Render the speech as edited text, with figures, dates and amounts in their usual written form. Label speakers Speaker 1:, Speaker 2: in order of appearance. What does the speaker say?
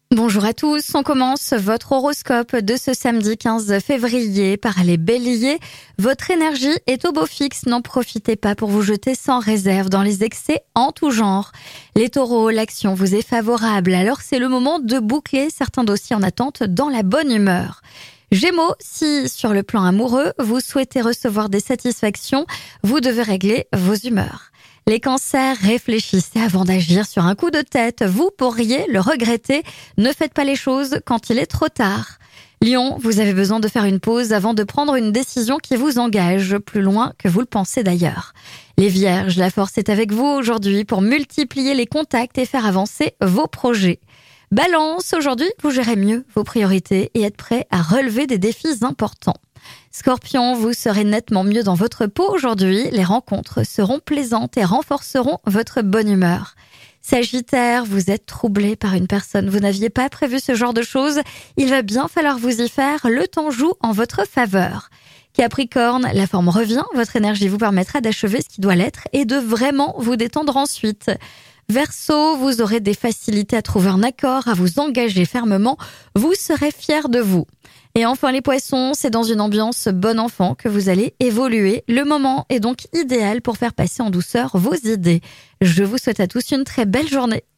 Speaker 1: Bonjour à tous, on commence votre horoscope de ce samedi 15 février par les béliers. Votre énergie est au beau fixe, n'en profitez pas pour vous jeter sans réserve dans les excès en tout genre. Les taureaux, l'action vous est favorable, alors c'est le moment de boucler certains dossiers en attente dans la bonne humeur. Gémeaux, si sur le plan amoureux, vous souhaitez recevoir des satisfactions, vous devez régler vos humeurs. Les cancers, réfléchissez avant d'agir sur un coup de tête. Vous pourriez le regretter. Ne faites pas les choses quand il est trop tard. Lion, vous avez besoin de faire une pause avant de prendre une décision qui vous engage plus loin que vous le pensez d'ailleurs. Les vierges, la force est avec vous aujourd'hui pour multiplier les contacts et faire avancer vos projets. Balance, aujourd'hui, vous gérez mieux vos priorités et êtes prêt à relever des défis importants. Scorpion, vous serez nettement mieux dans votre peau aujourd'hui. Les rencontres seront plaisantes et renforceront votre bonne humeur. Sagittaire, vous êtes troublé par une personne. Vous n'aviez pas prévu ce genre de choses. Il va bien falloir vous y faire. Le temps joue en votre faveur. Capricorne, la forme revient. Votre énergie vous permettra d'achever ce qui doit l'être et de vraiment vous détendre ensuite. Verseau, vous aurez des facilités à trouver un accord, à vous engager fermement. Vous serez fiers de vous. Et enfin les poissons, c'est dans une ambiance bon enfant que vous allez évoluer. Le moment est donc idéal pour faire passer en douceur vos idées. Je vous souhaite à tous une très belle journée.